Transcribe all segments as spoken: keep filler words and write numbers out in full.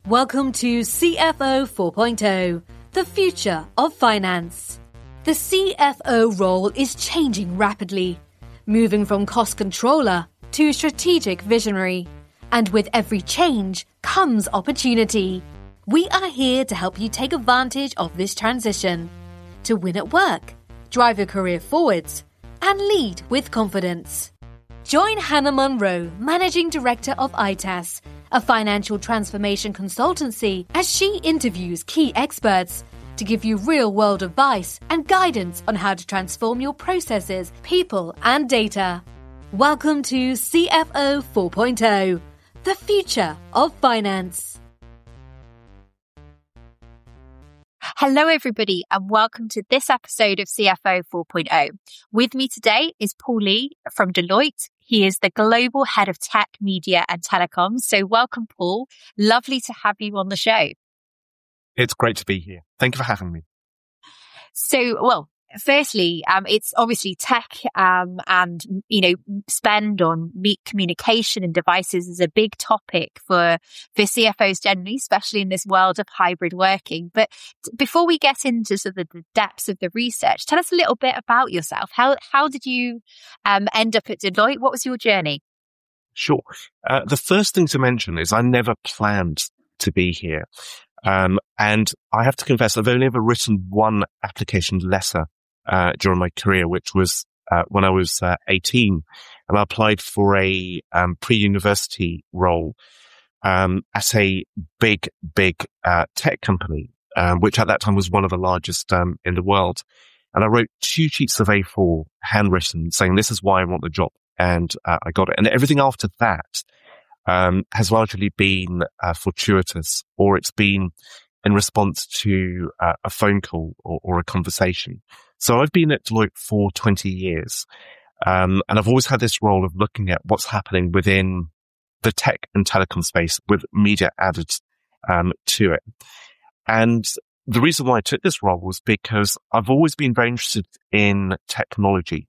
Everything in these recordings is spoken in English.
Welcome to C F O four point oh, the future of finance. The C F O role is changing rapidly, moving from cost controller to strategic visionary. And with every change comes opportunity. We are here to help you take advantage of this transition, to win at work, drive your career forwards, and lead with confidence. Join Hannah Monroe, Managing Director of I T A S, a financial transformation consultancy, as she interviews key experts to give you real-world advice and guidance on how to transform your processes, people, and data. Welcome to C F O four point oh, the future of finance. Hello, everybody, and welcome to this episode of C F O four point oh. With me today is Paul Lee from Deloitte. He is the Global Head of Tech, Media and Telecoms. So welcome, Paul. Lovely to have you on the show. It's great to be here. Thank you for having me. So, well, firstly, um, it's obviously tech um, and, you know, spend on meet communication and devices is a big topic for, for C F Os generally, especially in this world of hybrid working. But t- before we get into sort of the depths of the research, tell us a little bit about yourself. How how did you um, end up at Deloitte? What was your journey? Sure. Uh, the first thing to mention is I never planned to be here. Um, and I have to confess, I've only ever written one application letter Uh, during my career, which was uh, when I was uh, eighteen, and I applied for a um, pre-university role um, at a big, big uh, tech company, um, which at that time was one of the largest um, in the world. And I wrote two sheets of A four, handwritten, saying this is why I want the job, and uh, I got it. And everything after that um, has largely been uh, fortuitous, or it's been in response to uh, a phone call or, or a conversation. So I've been at Deloitte for twenty years, um, and I've always had this role of looking at what's happening within the tech and telecom space with media added um, to it. And the reason why I took this role was because I've always been very interested in technology,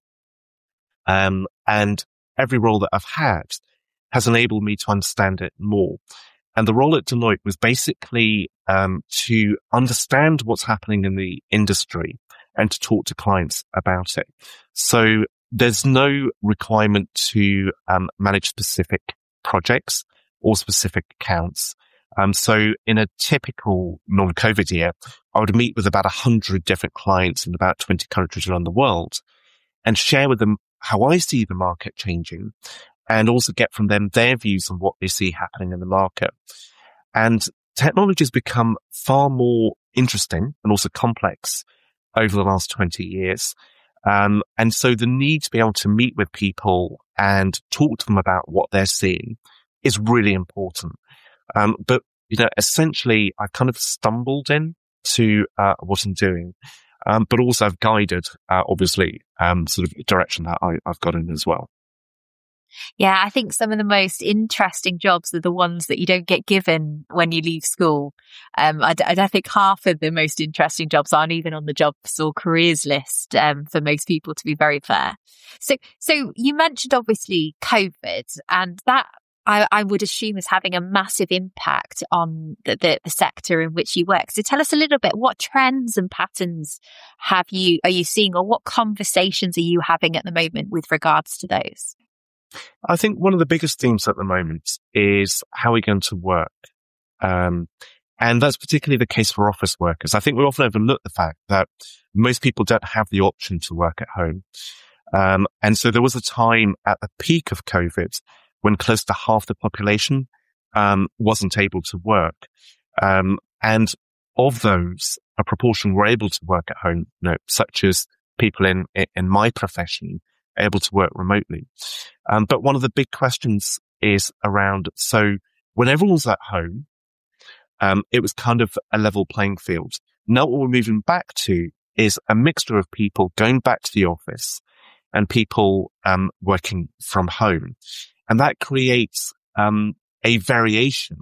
um, and every role that I've had has enabled me to understand it more. And the role at Deloitte was basically um, to understand what's happening in the industry and to talk to clients about it. So there's no requirement to um, manage specific projects or specific accounts. Um, so in a typical non-COVID year, I would meet with about one hundred different clients in about twenty countries around the world and share with them how I see the market changing, and also get from them their views on what they see happening in the market. And technology has become far more interesting and also complex over the last twenty years. Um, and so the need to be able to meet with people and talk to them about what they're seeing is really important. Um, but, you know, essentially I've kind of stumbled in to, uh, what I'm doing. Um, but also I've guided, uh, obviously, um, sort of direction that I, I've got in as well. Yeah, I think some of the most interesting jobs are the ones that you don't get given when you leave school. Um, I, I don't think half of the most interesting jobs aren't even on the jobs or careers list um, for most people, to be very fair. So, so you mentioned obviously COVID, and that I, I would assume is having a massive impact on the, the, the sector in which you work. So tell us a little bit, what trends and patterns have you are you seeing, or what conversations are you having at the moment with regards to those? I think one of the biggest themes at the moment is how we're going to work. Um, and that's particularly the case for office workers. I think we often overlook the fact that most people don't have the option to work at home. Um, and so there was a time at the peak of COVID when close to half the population um, wasn't able to work. Um, and of those, a proportion were able to work at home, you know, such as people in, in my profession, able to work remotely. Um, but one of the big questions is around, so when everyone's at home, um, it was kind of a level playing field. Now what we're moving back to is a mixture of people going back to the office and people um, working from home. And that creates um, a variation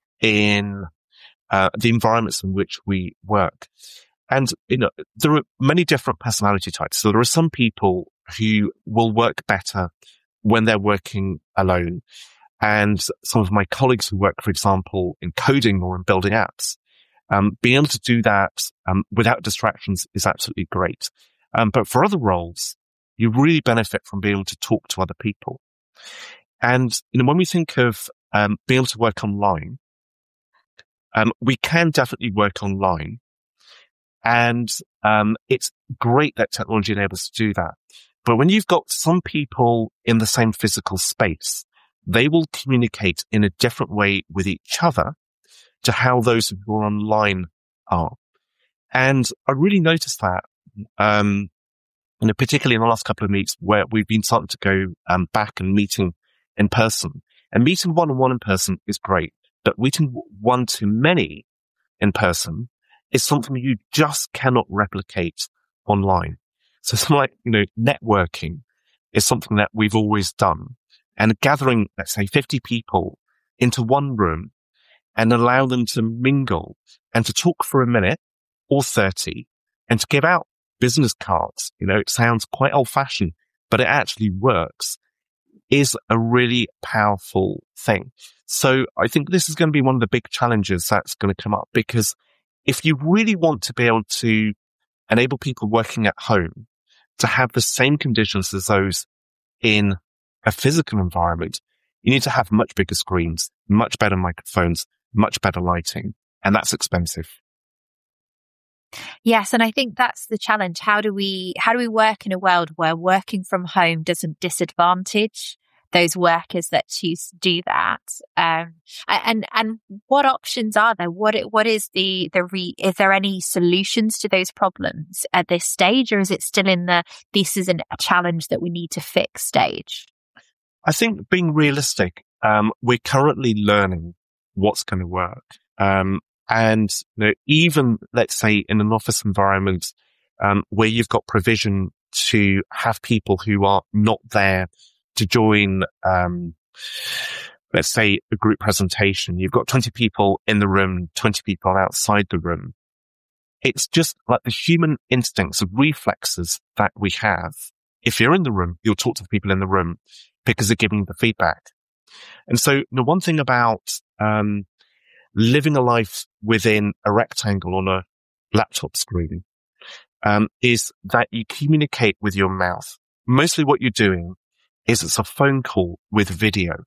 in uh, the environments in which we work. And, you know, there are many different personality types. So there are some people who will work better when they're working alone. and some of my colleagues who work, for example, in coding or in building apps, um, being able to do that um, without distractions is absolutely great. Um, but for other roles, you really benefit from being able to talk to other people. And you know, when we think of um, being able to work online, um, we can definitely work online. And um, it's great that technology enables us to do that. But when you've got some people in the same physical space, they will communicate in a different way with each other to how those who are online are. And I really noticed that, um, you know, particularly in the last couple of weeks where we've been starting to go um, back and meeting in person. And meeting one-on-one in person is great, but meeting one-to-many in person is something you just cannot replicate online. So something like, you know, networking is something that we've always done. And gathering, let's say, fifty people into one room and allow them to mingle and to talk for a minute or thirty and to give out business cards, you know, it sounds quite old-fashioned, but it actually works, is a really powerful thing. So I think this is going to be one of the big challenges that's going to come up, because if you really want to be able to enable people working at home to have the same conditions as those in a physical environment, you need to have much bigger screens, much better microphones, much better lighting, and that's expensive. Yes, and I think that's the challenge. How do we how do we work in a world where working from home doesn't disadvantage those workers that choose to do that? Um, and and what options are there? What what is the the re, is there any solutions to those problems at this stage, or is it still in the this is an, a challenge that we need to fix stage? I think being realistic, um, we're currently learning what's going to work. Um, and you know, even let's say in an office environment um, where you've got provision to have people who are not there to join, um, let's say a group presentation, you've got twenty people in the room, twenty people outside the room. It's just like the human instincts, the reflexes that we have. If you're in the room, you'll talk to the people in the room because they're giving you the feedback. And so the one thing about, um, living a life within a rectangle on a laptop screen, um, is that you communicate with your mouth. Mostly what you're doing is it's a phone call with video.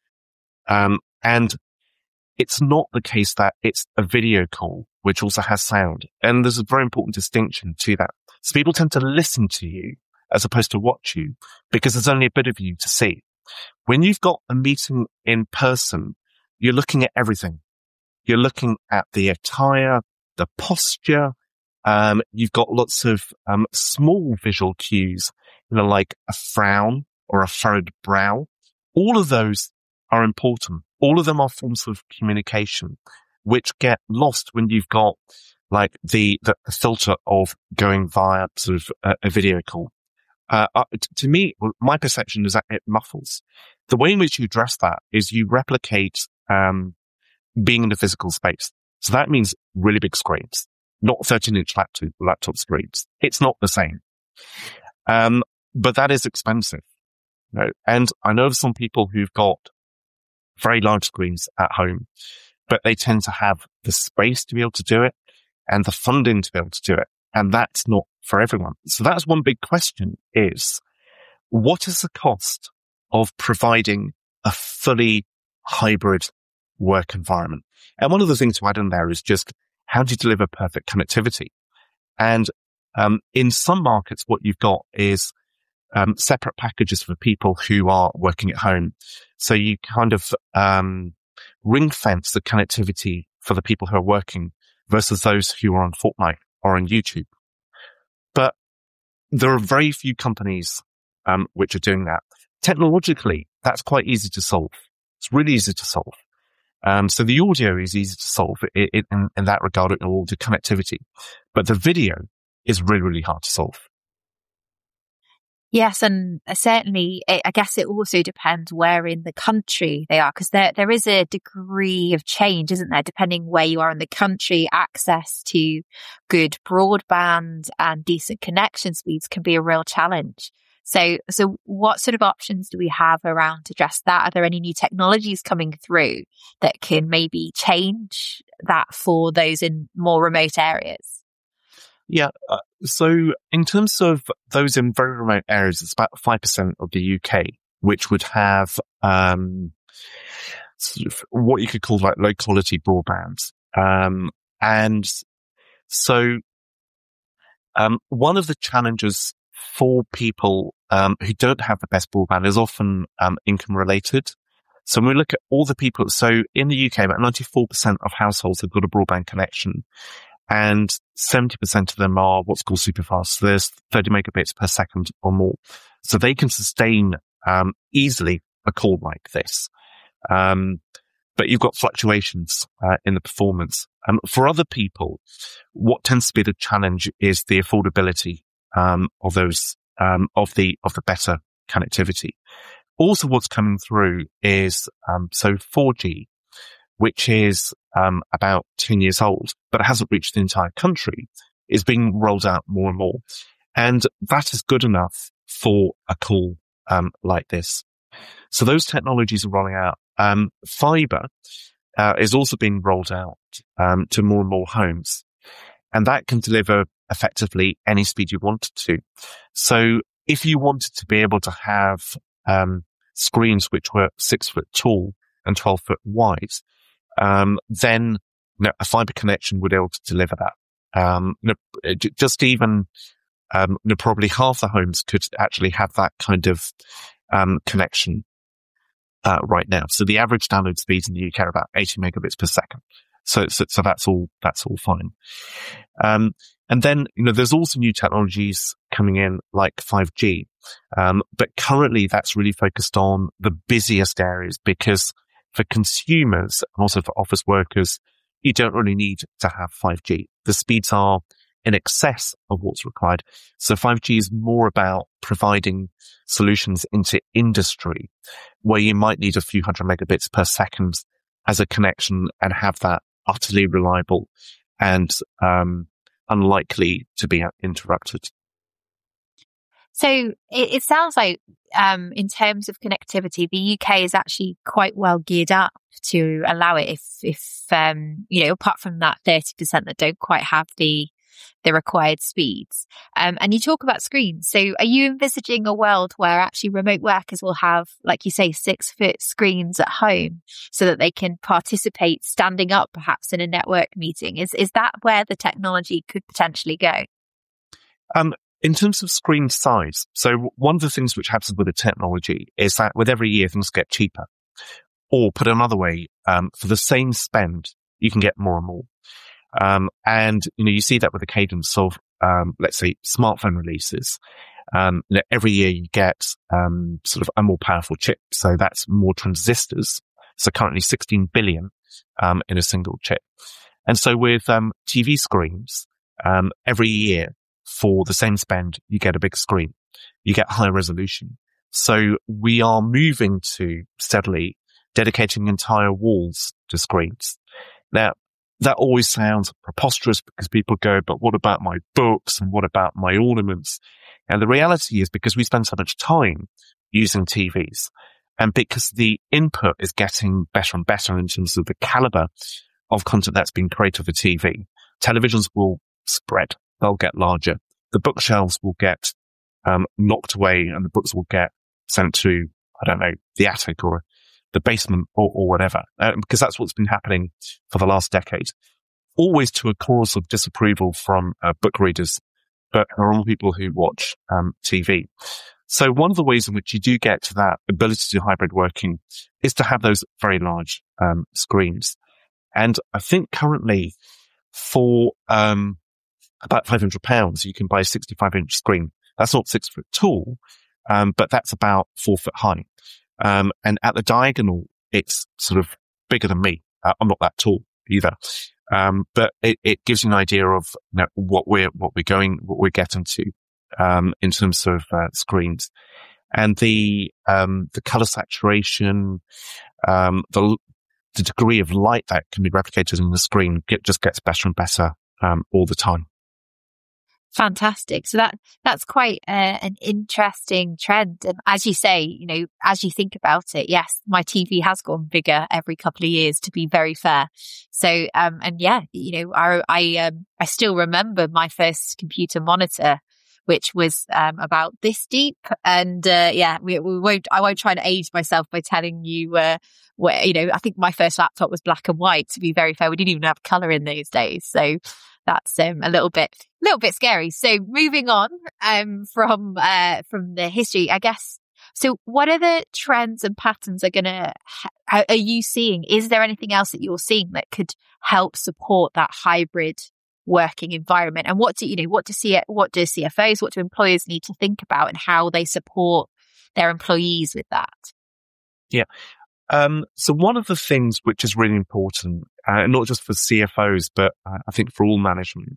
Um, and it's not the case that it's a video call, which also has sound. And there's a very important distinction to that. So people tend to listen to you as opposed to watch you because there's only a bit of you to see. When you've got a meeting in person, you're looking at everything. You're looking at the attire, the posture. Um, you've got lots of um, small visual cues, you know, like a frown or a furrowed brow. All of those are important. All of them are forms of communication, which get lost when you've got like the, the, the filter of going via sort of a, a video call. Uh, uh, t- to me, my perception is that it muffles. The way in which you address that is you replicate um, being in a physical space. So that means really big screens, not thirteen inch laptop, laptop screens. It's not the same. Um, but that is expensive. You know? And I know of some people who've got very large screens at home, but they tend to have the space to be able to do it and the funding to be able to do it. And that's not for everyone. So that's one big question is, what is the cost of providing a fully hybrid work environment? And one of the things to add in there is just how do you deliver perfect connectivity? And um, in some markets, what you've got is um, separate packages for people who are working at home. So you kind of um, ring fence the connectivity for the people who are working versus those who are on Fortnite or on YouTube. But there are very few companies um, which are doing that. Technologically, that's quite easy to solve. It's really easy to solve. Um, so the audio is easy to solve it, it, in, in that regard, it will do connectivity. But the video is really, really hard to solve. Yes, and certainly, I guess it also depends where in the country they are, because there there is a degree of change, isn't there? Depending where you are in the country, access to good broadband and decent connection speeds can be a real challenge. So, so what sort of options do we have around to address that? Are there any new technologies coming through that can maybe change that for those in more remote areas? Yeah. Uh, so in terms of those in very remote areas, it's about five percent of the U K, which would have, um, sort of what you could call like low quality broadband. Um, and so, um, one of the challenges for people, um, who don't have the best broadband is often, um, income related. So when we look at all the people, so in the U K, about ninety-four percent of households have got a broadband connection. And seventy percent of them are what's called superfast. So there's thirty megabits per second or more. So they can sustain, um, easily a call like this. Um, but you've got fluctuations, uh, in the performance. Um, for other people, what tends to be the challenge is the affordability, um, of those, um, of the, of the better connectivity. Also what's coming through is, um, so four G, which is, um, about ten years old, but it hasn't reached the entire country, is being rolled out more and more. And that is good enough for a call, um, like this. So those technologies are rolling out. Um, fiber, uh, is also being rolled out, um, to more and more homes. And that can deliver effectively any speed you want it to. So if you wanted to be able to have, um, screens which were six foot tall and twelve foot wide, um, then you know, a fiber connection would be able to deliver that. Um, you know, just even, um, you know, probably half the homes could actually have that kind of, um, connection, uh, right now. So the average download speeds in the U K are about eighty megabits per second. So, so, so that's all, that's all fine. Um, and then, you know, there's also new technologies coming in like five G. Um, but currently that's really focused on the busiest areas because for consumers and also for office workers, you don't really need to have five G. The speeds are in excess of what's required. So five G is more about providing solutions into industry where you might need a few hundred megabits per second as a connection and have that utterly reliable and um, unlikely to be interrupted. So it, it sounds like um, in terms of connectivity, the U K is actually quite well geared up to allow it if, if um, you know, apart from that thirty percent that don't quite have the the required speeds. Um, and you talk about screens. So are you envisaging a world where actually remote workers will have, like you say, six foot screens at home so that they can participate standing up perhaps in a network meeting? Is, is that where the technology could potentially go? Um, in terms of screen size, so one of the things which happens with the technology is that with every year things get cheaper. Or put another way, um, for the same spend, you can get more and more. Um, and, you know, you see that with the cadence of, um, let's say smartphone releases. Um, you know, every year you get, um, sort of a more powerful chip. So that's more transistors. So currently sixteen billion, um, in a single chip. And so with, um, T V screens, um, every year for the same spend, you get a big screen. You get higher resolution. So we are moving to steadily dedicating entire walls to screens. Now, that always sounds preposterous because people go, but what about my books and what about my ornaments? And the reality is because we spend so much time using T Vs and because the input is getting better and better in terms of the caliber of content that's being created for T V, televisions will spread. They'll get larger. The bookshelves will get um, knocked away and the books will get sent to, I don't know, the attic or the basement or, or whatever, uh, because that's what's been happening for the last decade. Always to a cause of disapproval from uh, book readers, but normal people who watch um, T V. So one of the ways in which you do get to that ability to do hybrid working is to have those very large um, screens. And I think currently for um, about five hundred pounds, you can buy a sixty-five inch screen. That's not six foot tall, um, but that's about four foot high. Um, and at the diagonal, it's sort of bigger than me. Uh, I'm not that tall either. Um, but it, it gives you an idea of you know, what we're, what we're going, what we're getting to, um, in terms of, uh, screens and the, um, the color saturation, um, the, the degree of light that can be replicated in the screen get, just gets better and better, um, all the time. Fantastic. So that that's quite uh, an interesting trend. And as you say, you know, as you think about it, yes, my T V has gone bigger every couple of years, to be very fair. So, um, and yeah, you know, I I, um, I still remember my first computer monitor, which was um, about this deep. And uh, yeah, we, we won't. I won't try to age myself by telling you uh, where. You know, I think my first laptop was black and white. To be very fair, we didn't even have color in those days. So that's um, a little bit, little bit scary. So moving on um, from uh, from the history, I guess. So what other trends and patterns are gonna ha- are you seeing? Is there anything else that you're seeing that could help support that hybrid working environment? And what do you know? What do C what do C F Os, what do employers need to think about, and how they support their employees with that? Yeah. Um, so one of the things which is really important, uh, not just for C F Os, but uh, I think for all management,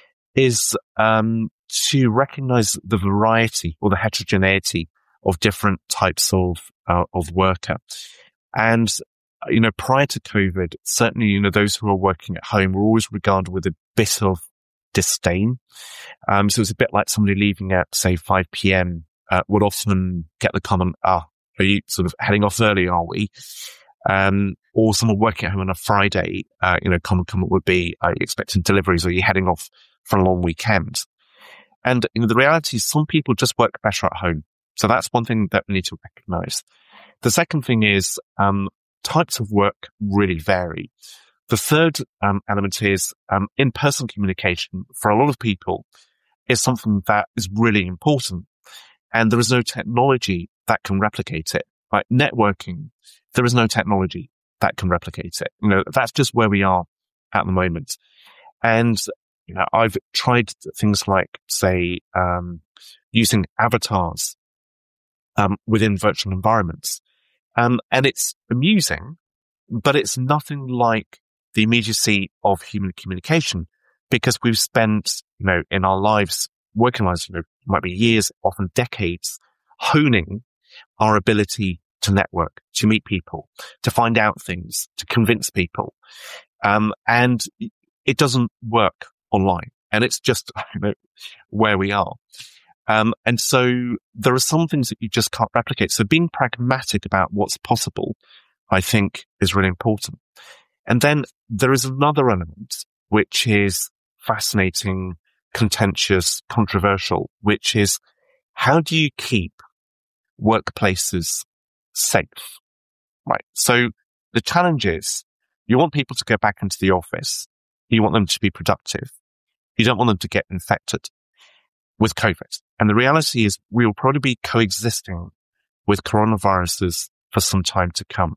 is um, to recognize the variety or the heterogeneity of different types of uh, of worker. And you know, prior to COVID, certainly, you know, those who are working at home were always regarded with a bit of disdain. Um, so it was a bit like somebody leaving at, say, five p.m. Uh, would often get the comment, "Ah, are you sort of heading off early, are we?" Um, or someone working at home on a Friday, uh, you know, common comment would be, "Are you expecting deliveries? Or are you heading off for a long weekend?" And, you know, the reality is some people just work better at home. So that's one thing that we need to recognize. The second thing is, um, types of work really vary. The third um, element is um, in-person communication for a lot of people is something that is really important. And there is no technology that can replicate it. Like networking, there is no technology that can replicate it. You know, that's just where we are at the moment. And, you know, I've tried things like, say, um, using avatars um, within virtual environments. Um, and it's amusing, but it's nothing like the immediacy of human communication because we've spent, you know, in our lives, working lives, you know, might be years, often decades, honing our ability to network, to meet people, to find out things, to convince people. Um, and it doesn't work online. And it's just, you know, where we are. Um, and so there are some things that you just can't replicate. So being pragmatic about what's possible, I think, is really important. And then there is another element, which is fascinating, contentious, controversial, which is how do you keep workplaces safe? Right. So the challenge is you want people to go back into the office. You want them to be productive. You don't want them to get infected with COVID. And the reality is we will probably be coexisting with coronaviruses for some time to come.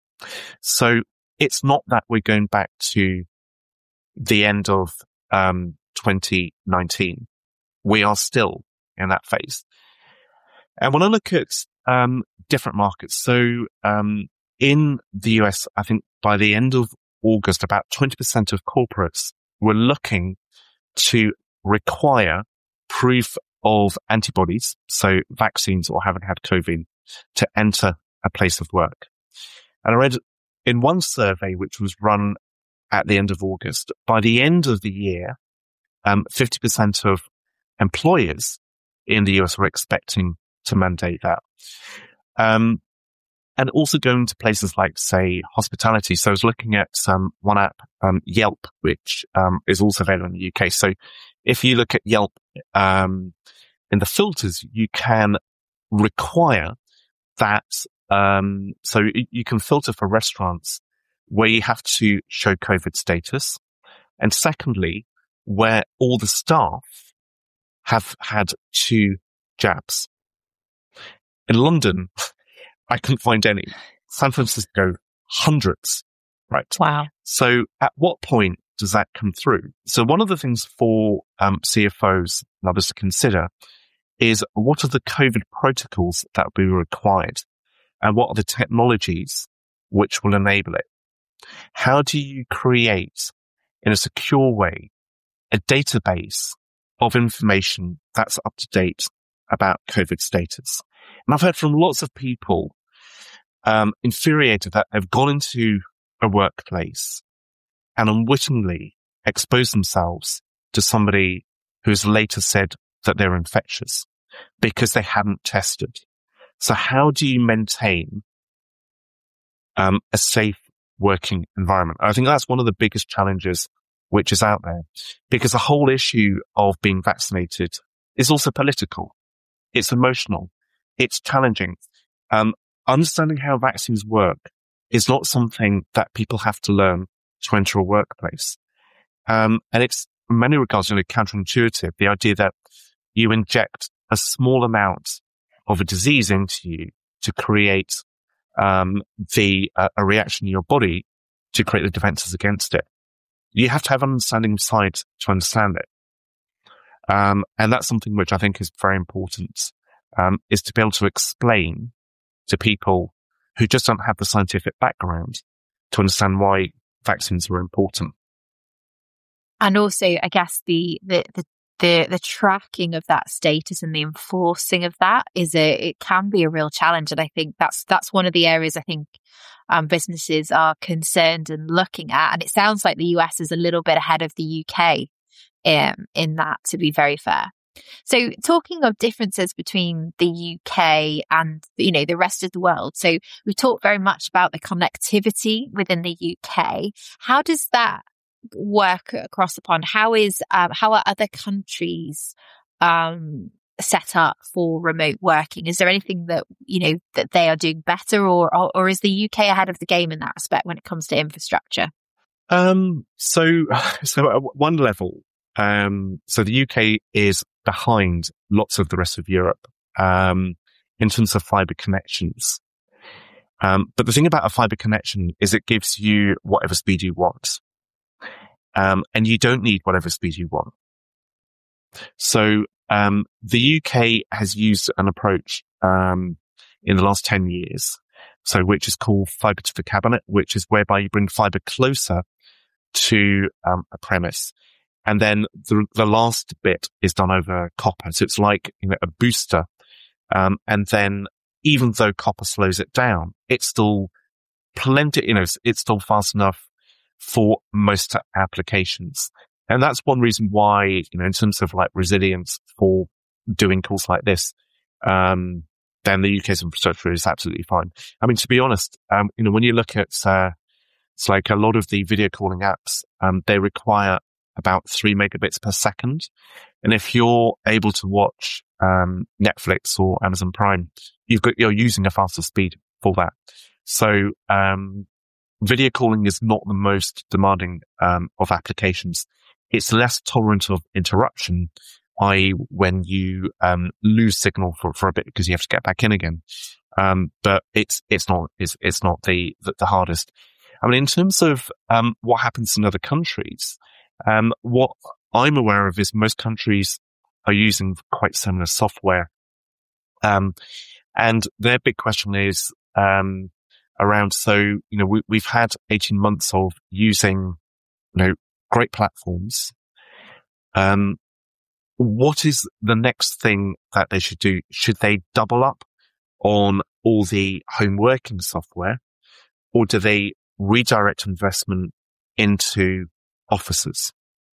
So it's not that we're going back to the end of um, twenty nineteen. We are still in that phase. And when I look at um, different markets, so um, in the U S, I think by the end of August, about twenty percent of corporates were looking to require proof of antibodies, so vaccines or having had COVID, to enter a place of work. And I read in one survey, which was run at the end of August, by the end of the year, um, fifty percent of employers in the U S were expecting to mandate that. Um, and also going to places like, say, hospitality. So I was looking at um, one app, um, Yelp, which um, is also available in the U K. So if you look at Yelp um, in the filters, you can require that. Um, so you can filter for restaurants where you have to show COVID status. And secondly, where all the staff have had two jabs. In London, I couldn't find any. San Francisco, hundreds, right? Wow. So at what point does that come through? So one of the things for um, C F Os and others to consider is what are the COVID protocols that will be required? And what are the technologies which will enable it? How do you create, in a secure way, a database of information that's up to date about COVID status? And I've heard from lots of people um, infuriated that they've gone into a workplace and unwittingly exposed themselves to somebody who's later said that they're infectious because they hadn't tested. So how do you maintain um, a safe working environment? I think that's one of the biggest challenges which is out there, because the whole issue of being vaccinated is also political. It's emotional. It's challenging. Um, understanding how vaccines work is not something that people have to learn to enter a workplace. Um, and it's in many regards, you know, counterintuitive. The idea that you inject a small amount of a disease into you to create um, the uh, a reaction in your body to create the defenses against it. You have to have an understanding of science to understand it. Um, and that's something which I think is very important, um, is to be able to explain to people who just don't have the scientific background to understand why vaccines are important. And also, I guess the, the, the, the, the tracking of that status and the enforcing of that is a, it can be a real challenge. And I think that's, that's one of the areas I think, um, businesses are concerned and looking at. And it sounds like the U S is a little bit ahead of the U K, um, in that, to be very fair. So talking of differences between the U K and, you know, the rest of the world. So we've talked very much about the connectivity within the U K. How does that work across the pond? How is, um, how are other countries, um, set up for remote working? Is there anything that, you know, that they are doing better, or, or, or is the U K ahead of the game in that respect when it comes to infrastructure? Um, so, so at one level, um, so the U K is behind lots of the rest of Europe, um, in terms of fiber connections. Um, but the thing about a fiber connection is it gives you whatever speed you want. Um, and you don't need whatever speed you want. So, um, the U K has used an approach, um, in the last ten years. So, which is called fiber to the cabinet, which is whereby you bring fiber closer to, um, a premise. And then the, the last bit is done over copper. So it's like, you know, a booster. Um, and then even though copper slows it down, it's still plenty, you know, it's still fast enough for most applications. And that's one reason why, you know, in terms of like resilience for doing calls like this, um, then the U K's infrastructure is absolutely fine. I mean, to be honest, um, you know, when you look at, uh, it's like a lot of the video calling apps, um, they require about three megabits per second. And if you're able to watch, um, Netflix or Amazon Prime, you've got, you're using a faster speed for that. So, um, video calling is not the most demanding, um, of applications. It's less tolerant of interruption, that is when you, um, lose signal for, for a bit because you have to get back in again. Um, but it's, it's not, it's, it's not the, the, the hardest. I mean, in terms of, um, what happens in other countries, um, what I'm aware of is most countries are using quite similar software. Um, and their big question is, um, around, so, you know, we, we've had eighteen months of using, you know, great platforms. Um, what is the next thing that they should do? Should they double up on all the home working software, or do they redirect investment into offices,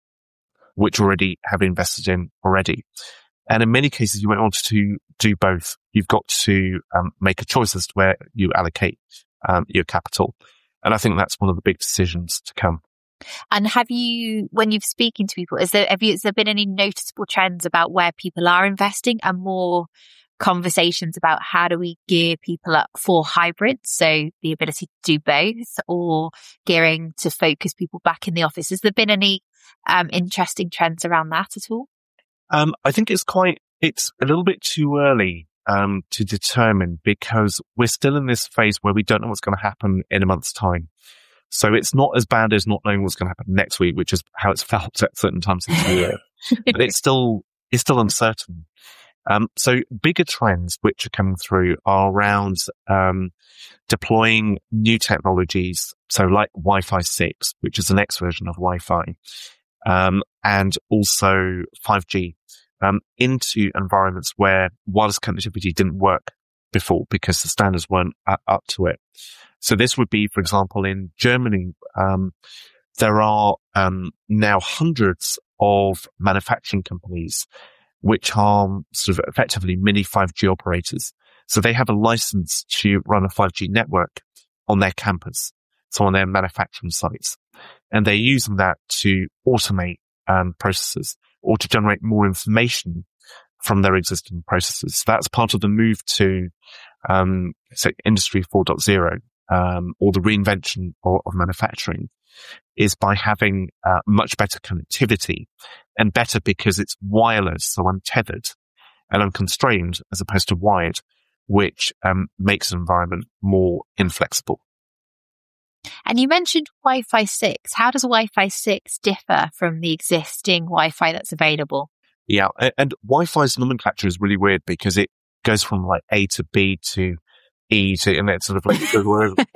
which already have invested in already? And in many cases, you won't want to do both. You've got to um, make a choice as to where you allocate um, your capital. And I think that's one of the big decisions to come. And have you, when you've speaking to people, is there, have you, has there been any noticeable trends about where people are investing, and more conversations about how do we gear people up for hybrids? So the ability to do both, or gearing to focus people back in the office. Has there been any um, interesting trends around that at all? Um, I think it's quite, it's a little bit too early, um, to determine, because we're still in this phase where we don't know what's going to happen in a month's time. So it's not as bad as not knowing what's going to happen next week, which is how it's felt at certain times of the year. But it's still, it's still uncertain. Um, so bigger trends which are coming through are around, um, deploying new technologies. So like Wi-Fi six, which is the next version of Wi-Fi, um, and also five G, um, into environments where wireless connectivity didn't work before because the standards weren't up to it. So this would be, for example, in Germany, um, there are um, now hundreds of manufacturing companies which are sort of effectively mini five G operators. So they have a license to run a five G network on their campus, so on their manufacturing sites. And they're using that to automate um, processes or to generate more information from their existing processes. So that's part of the move to um, say Industry four point oh, um, or the reinvention of, of manufacturing, is by having uh, much better connectivity, and better because it's wireless, so untethered and unconstrained as opposed to wired, which um, makes the environment more inflexible. And you mentioned Wi-Fi six. How does Wi-Fi six differ from the existing Wi-Fi that's available? Yeah, and Wi-Fi's nomenclature is really weird because it goes from like A to B to E to, and it's sort of like goes all over.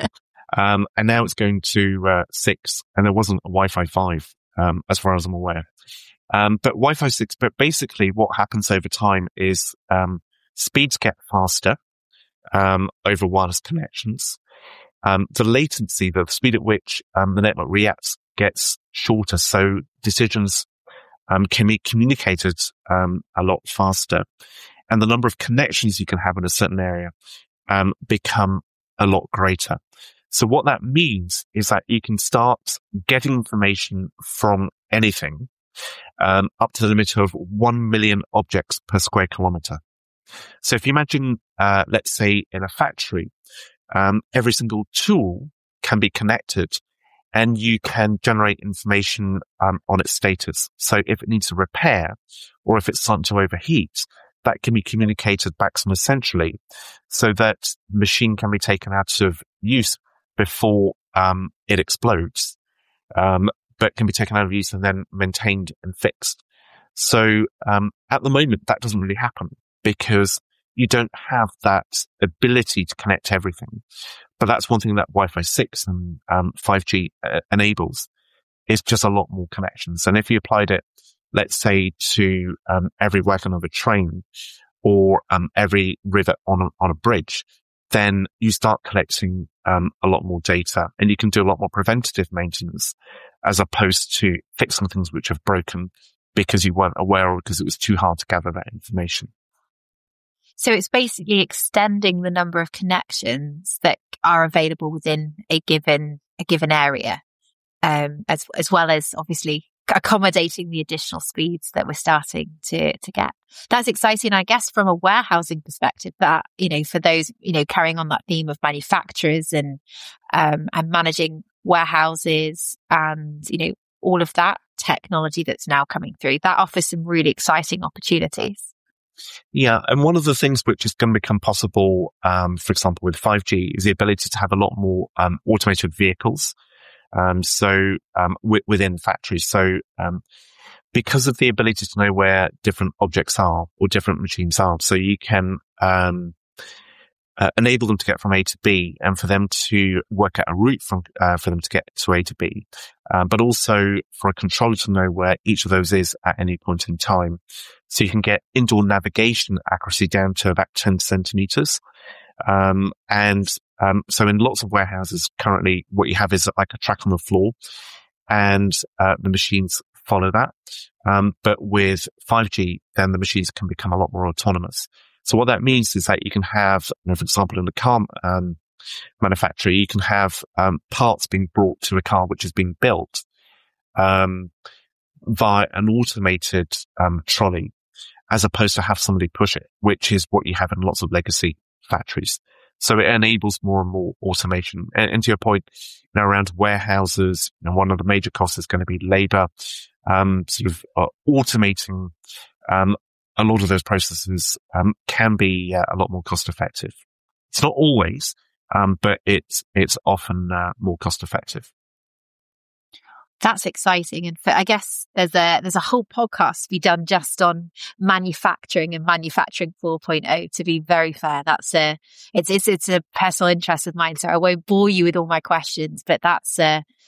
Um, and now it's going to uh, six, and there wasn't a Wi-Fi five, um, as far as I'm aware. Um, but Wi-Fi six, but basically what happens over time is um, speeds get faster um, over wireless connections. Um, the latency, the speed at which um, the network reacts, gets shorter, so decisions um, can be communicated um, a lot faster, and the number of connections you can have in a certain area um, become a lot greater. So what that means is that you can start getting information from anything um, up to the limit of one million objects per square kilometer. So if you imagine, uh, let's say in a factory, um, every single tool can be connected and you can generate information um, on its status. So if it needs a repair or if it's starting to overheat, that can be communicated back essentially so that the machine can be taken out of use before um, it explodes, um, but can be taken out of use and then maintained and fixed. So um, at the moment, that doesn't really happen because you don't have that ability to connect everything. But that's one thing that Wi-Fi six and um, five G uh, enables, is just a lot more connections. And if you applied it, let's say, to um, every wagon of a train or um, every rivet on a, on a bridge, then you start collecting um, a lot more data, and you can do a lot more preventative maintenance as opposed to fixing things which have broken because you weren't aware or because it was too hard to gather that information. So it's basically extending the number of connections that are available within a given a given area, um, as as well as obviously accommodating the additional speeds that we're starting to to get. That's exciting, I guess, from a warehousing perspective. That, you know, for those, you know, carrying on that theme of manufacturers and um, and managing warehouses and, you know, all of that technology that's now coming through, that offers some really exciting opportunities. Yeah, and one of the things which is going to become possible, um, for example, with five G, is the ability to have a lot more um, automated vehicles. Um, so um, w- within factories, so um, because of the ability to know where different objects are or different machines are, so you can um, uh, enable them to get from A to B, and for them to work out a route from uh, for them to get to A to B, uh, but also for a controller to know where each of those is at any point in time. So you can get indoor navigation accuracy down to about ten centimeters. Um, and, um, so in lots of warehouses currently, what you have is like a track on the floor, and, uh, the machines follow that. Um, but with five G, then the machines can become a lot more autonomous. So what that means is that you can have, you know, for example, in the car, um, manufacturer, you can have, um, parts being brought to a car which is being built, um, via an automated, um, trolley, as opposed to have somebody push it, which is what you have in lots of legacy factories. So it enables more and more automation. And, and to your point, you know, around warehouses, you know, one of the major costs is going to be labor, um, sort of uh, automating, um, a lot of those processes, um, can be uh, a lot more cost effective. It's not always, um, but it's, it's often, uh, more cost effective. That's exciting. And for, I guess there's a there's a whole podcast to be done just on manufacturing and manufacturing four point oh, to be very fair. That's a it's it's it's a personal interest of mine, so I won't bore you with all my questions, but that's uh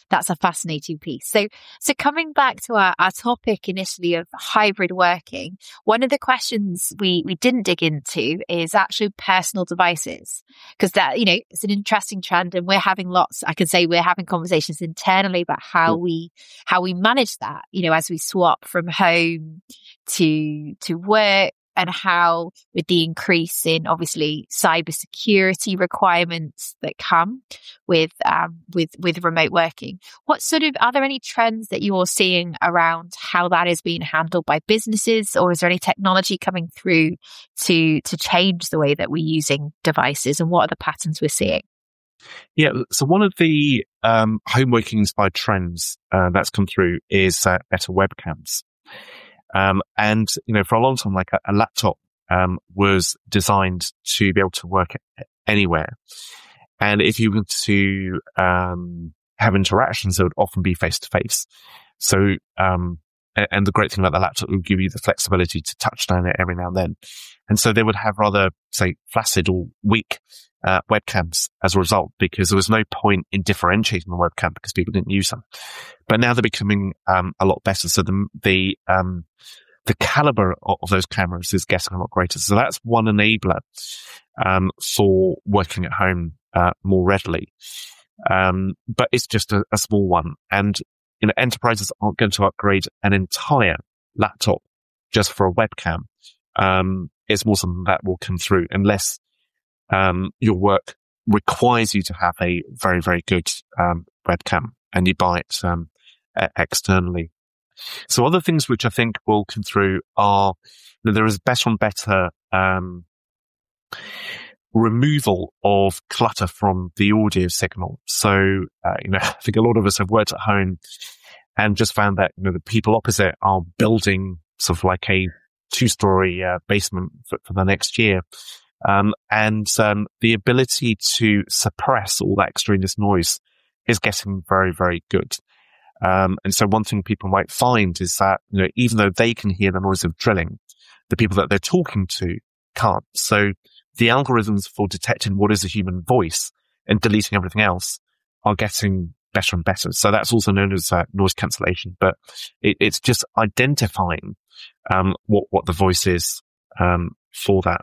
that's a fascinating piece. So, so coming back to our, our topic initially of hybrid working, one of the questions we, we didn't dig into is actually personal devices, because that, you know, it's an interesting trend, and we're having lots, I could say we're having conversations internally about how we, how we manage that, you know, as we swap from home to, to work, and how with the increase in obviously cybersecurity requirements that come with um, with with remote working, what sort of, are there any trends that you're seeing around how that is being handled by businesses, or is there any technology coming through to to change the way that we're using devices, and what are the patterns we're seeing? Yeah, so one of the um, home working inspired trends uh, that's come through is uh, better webcams. Um, and, you know, for a long time, like a, a laptop, um, was designed to be able to work anywhere. And if you were to, um, have interactions, it would often be face to face. So, um, and, and the great thing about the laptop would give you the flexibility to touch down it every now and then. And so they would have rather, say, flaccid or weak, uh, webcams as a result, because there was no point in differentiating the webcam because people didn't use them. But now they're becoming, um, a lot better. So the, the, um, the caliber of, of those cameras is getting a lot greater. So that's one enabler, um, for working at home, uh, more readily. Um, but it's just a, a small one. And, you know, enterprises aren't going to upgrade an entire laptop just for a webcam. Um, it's more something that will come through unless, um, your work requires you to have a very, very good, um, webcam and you buy it, um, externally. So other things which I think will come through are that there is better and better, um, removal of clutter from the audio signal. So, uh, you know, I think a lot of us have worked at home and just found that, you know, the people opposite are building sort of like a two-story uh, basement for, for the next year. Um, and um, the ability to suppress all that extraneous noise is getting very, very good. Um, and so one thing people might find is that, you know, even though they can hear the noise of drilling, the people that they're talking to can't. So the algorithms for detecting what is a human voice and deleting everything else are getting better and better. So that's also known as uh, noise cancellation, but it, it's just identifying um, what, what the voice is um, for that.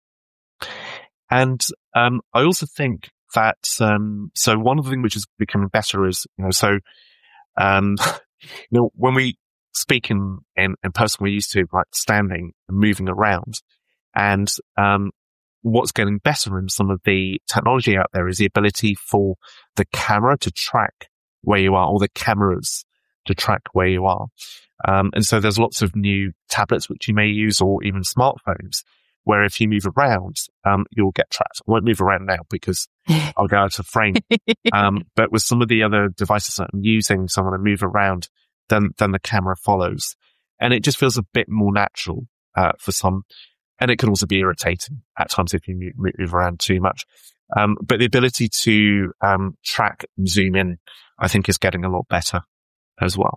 And um, I also think that, um, so one of the things which is becoming better is, you know, so, um, you know, when we speak in, in, in person, we're used to like standing and moving around. And, um, what's getting better in some of the technology out there is the ability for the camera to track where you are, or the cameras to track where you are. Um, and so there's lots of new tablets which you may use, or even smartphones, where if you move around, um, you'll get tracked. I won't move around now because I'll go out of frame. Um, but with some of the other devices that I'm using, so when I move around, then, then the camera follows. And it just feels a bit more natural, uh, for some. And it can also be irritating at times if you move, move around too much. Um, but the ability to, um, track and zoom in, I think is getting a lot better as well.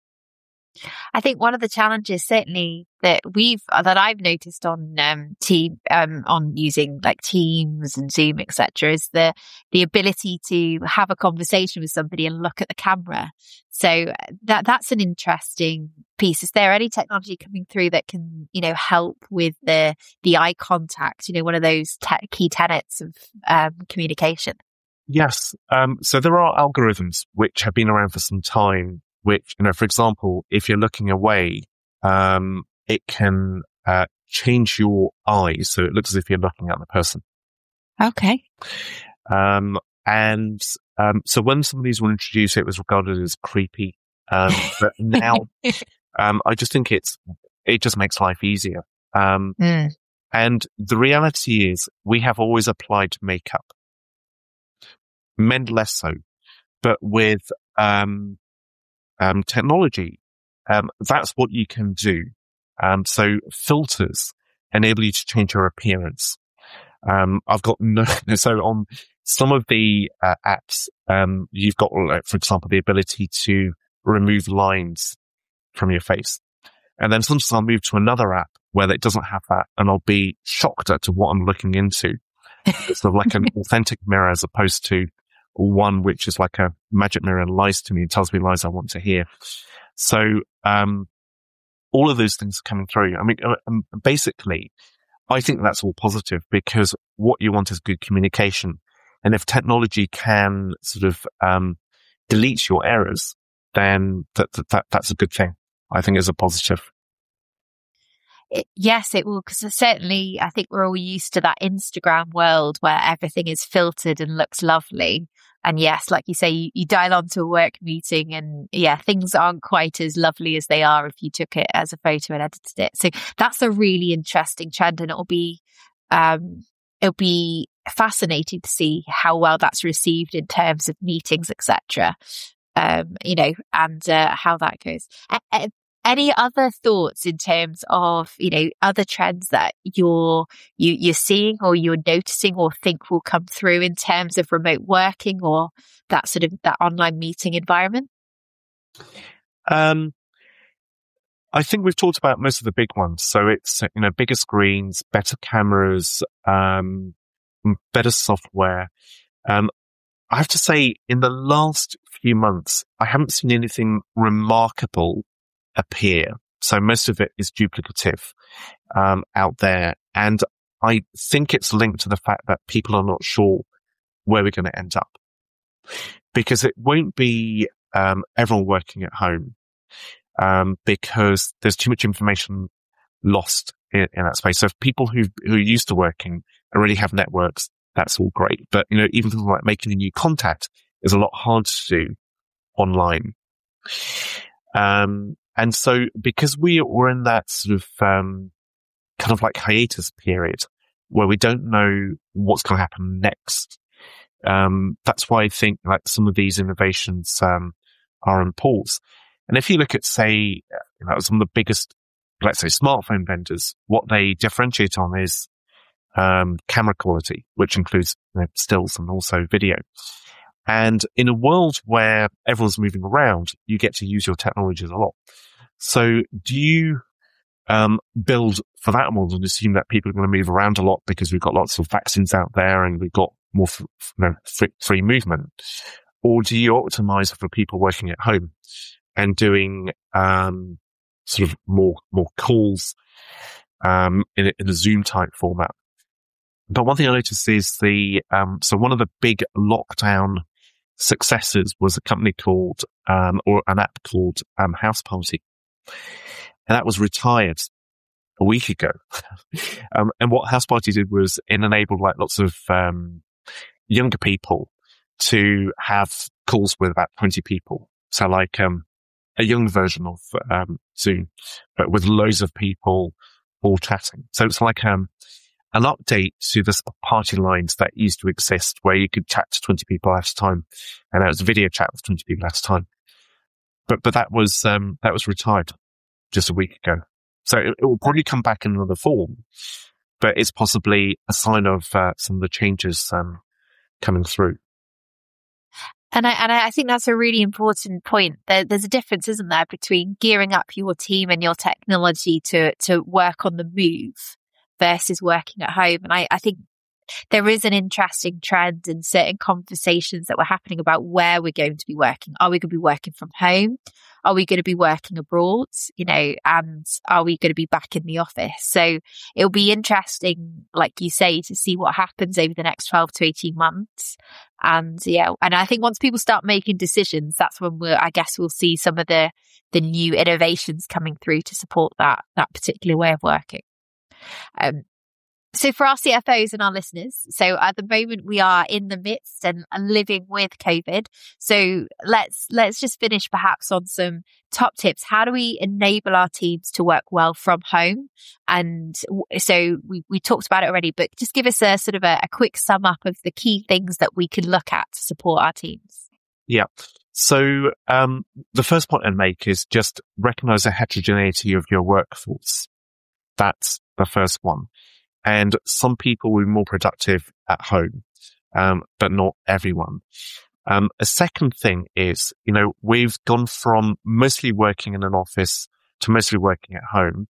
I think one of the challenges certainly that we've, that I've noticed on, um, team, um, on using like Teams and Zoom, et cetera, is the, the ability to have a conversation with somebody and look at the camera. So that, that's an interesting piece. Is there any technology coming through that can, you know, help with the, the eye contact, you know, one of those te- key tenets of, um, communication? Yes. Um, so there are algorithms which have been around for some time, which, you know, for example, if you're looking away, um, it can, uh, change your eyes. So it looks as if you're looking at the person. Okay. Um, and, um, so when some of these were introduced, it was regarded as creepy. Um, but now, um, I just think it's, it just makes life easier. Um, mm. And the reality is we have always applied makeup. Men less so, but with, um, Um, technology, um, that's what you can do. Um, so filters enable you to change your appearance. Um, I've got no, so on some of the uh, apps, um, you've got, like, for example, the ability to remove lines from your face. And then sometimes I'll move to another app where it doesn't have that, and I'll be shocked at what I'm looking into. It's sort of like an authentic mirror as opposed to one which is like a magic mirror and lies to me and tells me lies I want to hear. So, um, all of those things are coming through. I mean, um, basically, I think that's all positive because what you want is good communication. And if technology can sort of, um, delete your errors, then that, that, that that's a good thing. I think it's a positive. It, yes, it will, because certainly I think we're all used to that Instagram world where everything is filtered and looks lovely. And yes, like you say, you, you dial onto a work meeting and yeah, things aren't quite as lovely as they are if you took it as a photo and edited it. So that's a really interesting trend, and it'll be, um, it'll be fascinating to see how well that's received in terms of meetings, et cetera. Um, you know, and uh, how that goes. Uh, Any other thoughts in terms of, you know, other trends that you're you, you're seeing or you're noticing or think will come through in terms of remote working or that sort of that online meeting environment? Um, I think we've talked about most of the big ones. So it's, you know, bigger screens, better cameras, um, better software. Um, I have to say, in the last few months, I haven't seen anything remarkable appear. So most of it is duplicative um, out there. And I think it's linked to the fact that people are not sure where we're going to end up. Because it won't be um, everyone working at home um, because there's too much information lost in, in that space. So if people who who are used to working already have networks, that's all great. But, you know, even things like making a new contact is a lot harder to do online. Um, And so because we were in that sort of, um, kind of like hiatus period where we don't know what's going to happen next, um, that's why I think like some of these innovations, um, are in pause. And if you look at, say, you know, some of the biggest, let's say, smartphone vendors, what they differentiate on is, um, camera quality, which includes, you know, stills and also video. And in a world where everyone's moving around, you get to use your technologies a lot. So do you um, build for that model and assume that people are going to move around a lot because we've got lots of vaccines out there and we've got more f- you know, free, free movement? Or do you optimize for people working at home and doing um, sort of more more calls um, in, a, in a Zoom type format? But one thing I noticed is the um, so one of the big lockdown successes was a company called um, or an app called um, House Party. And that was retired a week ago. um, and what House Party did was it enabled like lots of um, younger people to have calls with about twenty people. So like um, a young version of um, Zoom, but with loads of people all chatting. So it's like um, an update to the party lines that used to exist where you could chat to twenty people at a time. And that was a video chat with twenty people at a time. But, but that was, um, that was retired just a week ago. So it, it will probably come back in another form, but it's possibly a sign of, uh, some of the changes, um, coming through. And I, and I think that's a really important point. There, there's a difference, isn't there, between gearing up your team and your technology to, to work on the move versus working at home. And I, I think there is an interesting trend in certain conversations that were happening about where we're going to be working. Are we going to be working from home? Are we going to be working abroad? You know, and are we going to be back in the office? So it'll be interesting, like you say, to see what happens over the next twelve to eighteen months. And yeah, and I think once people start making decisions, that's when we'll, I guess we'll see some of the, the new innovations coming through to support that, that particular way of working. Um, So for our C F Os and our listeners, so at the moment we are in the midst and, and living with COVID. So let's let's just finish perhaps on some top tips. How do we enable our teams to work well from home? And so we, we talked about it already, but just give us a sort of a, a quick sum up of the key things that we can look at to support our teams. Yeah. So um, the first point I'd make is just recognize the heterogeneity of your workforce. That's the first one. And some people will be more productive at home, um, but not everyone. Um, a second thing is, you know, we've gone from mostly working in an office to mostly working at home.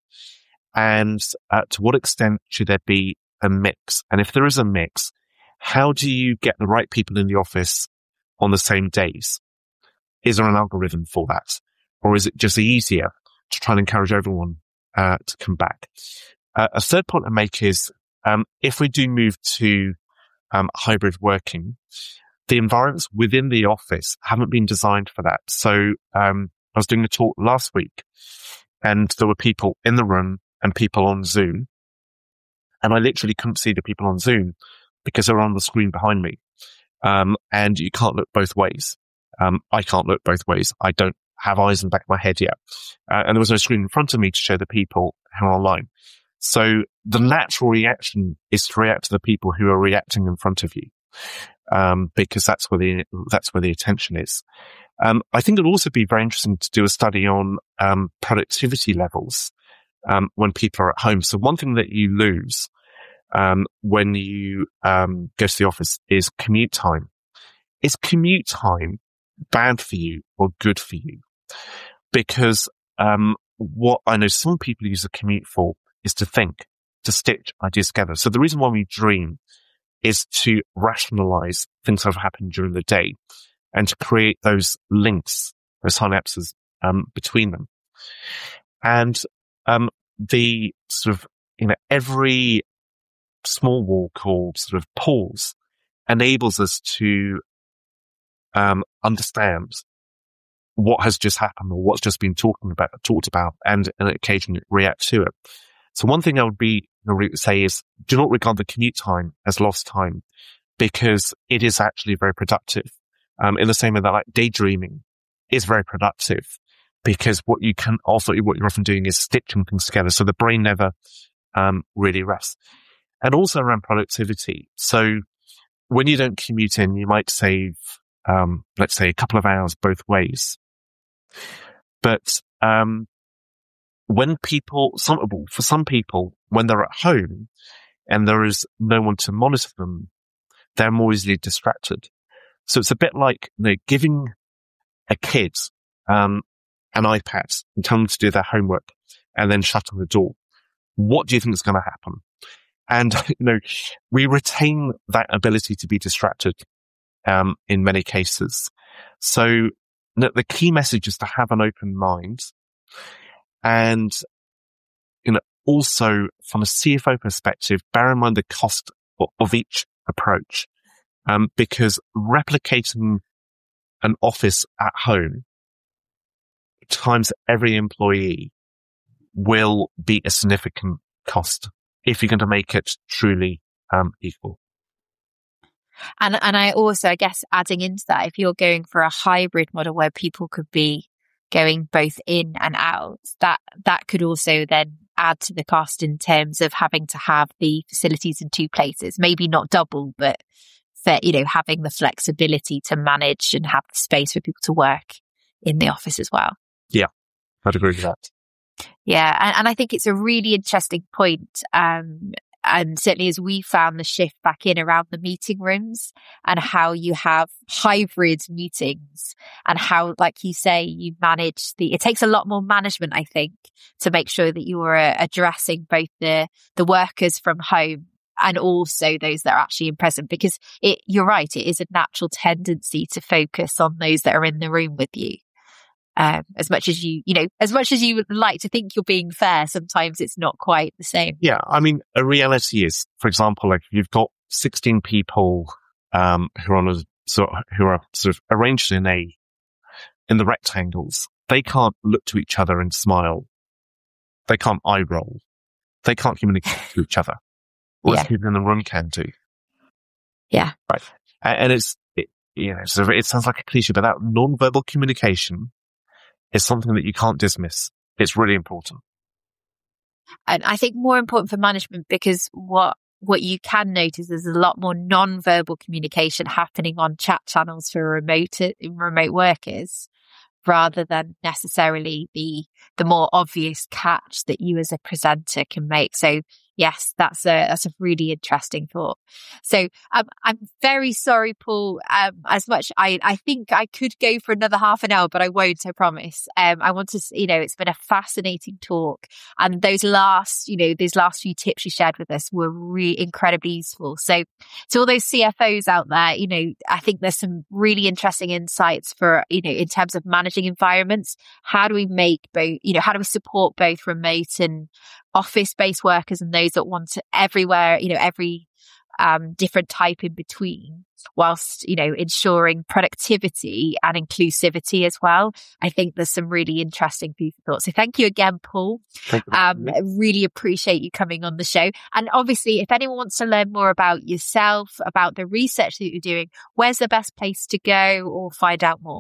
And uh, to what extent should there be a mix? And if there is a mix, how do you get the right people in the office on the same days? Is there an algorithm for that? Or is it just easier to try and encourage everyone uh, to come back? Uh, a third point I make is, um, if we do move to um, hybrid working, the environments within the office haven't been designed for that. So um, I was doing a talk last week, and there were people in the room and people on Zoom. And I literally couldn't see the people on Zoom because they're on the screen behind me. Um, and you can't look both ways. Um, I can't look both ways. I don't have eyes in the back of my head yet. Uh, and there was no screen in front of me to show the people who are online. So the natural reaction is to react to the people who are reacting in front of you. Um, because that's where the, that's where the attention is. Um, I think it'd also be very interesting to do a study on, um, productivity levels, um, when people are at home. So one thing that you lose, um, when you, um, go to the office is commute time. Is commute time bad for you or good for you? Because, um, what I know some people use a commute for is to think, to stitch ideas together. So the reason why we dream is to rationalize things that have happened during the day and to create those links, those synapses, um, between them. And, um, the sort of, you know, every small walk or sort of pause enables us to, um, understand what has just happened or what's just been talking about, talked about, and, and occasionally react to it. So one thing I would be say is, do not regard the commute time as lost time, because it is actually very productive. Um, in the same way that like daydreaming is very productive, because what you can also, what you're often doing is stitching things together. So the brain never, um, really rests. And also around productivity. So when you don't commute in, you might save, um, let's say a couple of hours both ways. But, um, when people, some, for some people, when they're at home and there is no one to monitor them, they're more easily distracted. So it's a bit like, you know, giving a kid, um, an iPad and telling them to do their homework and then shutting the door. What do you think is going to happen? And, you know, we retain that ability to be distracted, um, in many cases. So the, the key message is to have an open mind. And, you know, also from a C F O perspective, bear in mind the cost of, of each approach. Um, because replicating an office at home times every employee will be a significant cost if you're going to make it truly, um, equal. And, and I also, I guess, adding into that, if you're going for a hybrid model where people could be going both in and out, that that could also then add to the cost in terms of having to have the facilities in two places, maybe not double, but for, you know, having the flexibility to manage and have the space for people to work in the office as well. Yeah, I'd agree with that. Yeah, and, and I think it's a really interesting point. Um, and certainly as we found the shift back in around the meeting rooms and how you have hybrid meetings and how, like you say, you manage the, it takes a lot more management, I think, to make sure that you are uh, addressing both the, the workers from home and also those that are actually in present, because it, you're right, it is a natural tendency to focus on those that are in the room with you. Um, as much as you, you know, as much as you would like to think you're being fair, sometimes it's not quite the same. Yeah. I mean, a reality is, for example, like you've got sixteen people, um, who are on a sort, who are sort of arranged in a, in the rectangles. They can't look to each other and smile. They can't eye roll. They can't communicate to each other. Whereas yeah. people in the room can do. Yeah. Right. And it's, it, you know, sort of, it sounds like a cliche, but that non-verbal communication is something that you can't dismiss. It's really important. And I think more important for management, because what what you can notice is there's a lot more non-verbal communication happening on chat channels for remote remote workers, rather than necessarily the the more obvious catch that you as a presenter can make. So Yes, that's a that's a really interesting thought. So um, I'm very sorry, Paul. Um, as much I I think I could go for another half an hour, but I won't. I promise. Um, I want to, you know, it's been a fascinating talk, and those last, you know, those last few tips you shared with us were really incredibly useful. So to all those C F Os out there, you know, I think there's some really interesting insights for, you know, in terms of managing environments. How do we make both, you know, how do we support both remote and office-based workers and those that want to everywhere, you know, every um, different type in between, whilst, you know, ensuring productivity and inclusivity as well. I think there's some really interesting food for thought. So thank you again, Paul. Thank you. Um, I really appreciate you coming on the show. And obviously, if anyone wants to learn more about yourself, about the research that you're doing, where's the best place to go or find out more?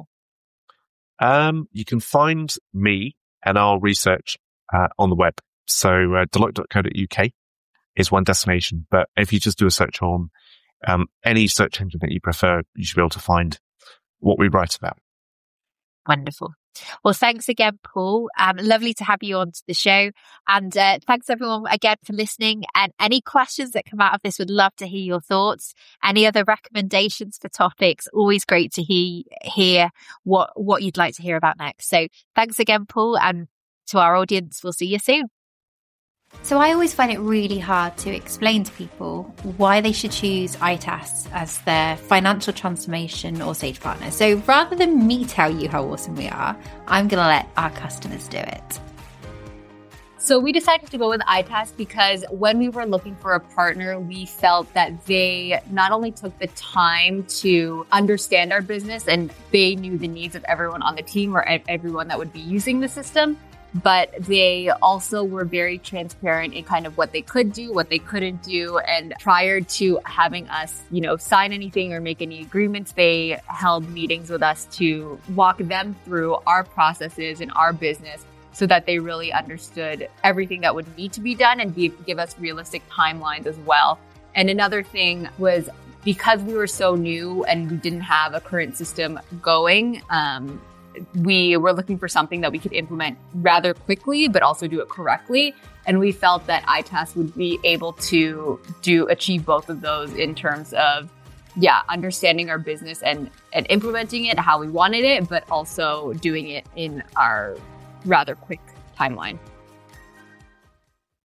Um, you can find me and our research uh, on the web. So uh, Deloitte dot co dot U K is one destination. But if you just do a search on um, any search engine that you prefer, you should be able to find what we write about. Wonderful. Well, thanks again, Paul. Um, lovely to have you on to the show. And uh, thanks everyone again for listening. And any questions that come out of this, would love to hear your thoughts. Any other recommendations for topics? Always great to hear, hear what, what you'd like to hear about next. So thanks again, Paul. And to our audience, we'll see you soon. So I always find it really hard to explain to people why they should choose I T A S as their financial transformation or stage partner. So rather than me tell you how awesome we are, I'm going to let our customers do it. So we decided to go with I T A S because when we were looking for a partner, we felt that they not only took the time to understand our business and they knew the needs of everyone on the team or everyone that would be using the system, but they also were very transparent in kind of what they could do, what they couldn't do. And prior to having us, you know, sign anything or make any agreements, they held meetings with us to walk them through our processes and our business so that they really understood everything that would need to be done and be, give us realistic timelines as well. And another thing was because we were so new and we didn't have a current system going, um, we were looking for something that we could implement rather quickly, but also do it correctly. And we felt that I T A S would be able to do achieve both of those in terms of, yeah, understanding our business and, and implementing it how we wanted it, but also doing it in our rather quick timeline.